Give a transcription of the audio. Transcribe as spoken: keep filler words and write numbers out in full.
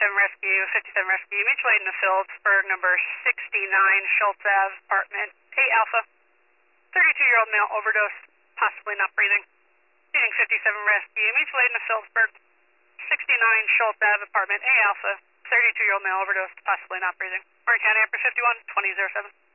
fifty-seven Rescue, fifty-seven Rescue, mutual aid in the Phillipsburg, number sixty-nine, Schultz Ave, apartment A Alpha. thirty-two-year-old male overdose, possibly not breathing. Meeting fifty-seven Rescue, mutual aid in the Phillipsburg, sixty-nine, Schultz Ave, apartment A Alpha. thirty-two-year-old male overdose, possibly not breathing. Orange County, April fifty-one, twenty oh seven.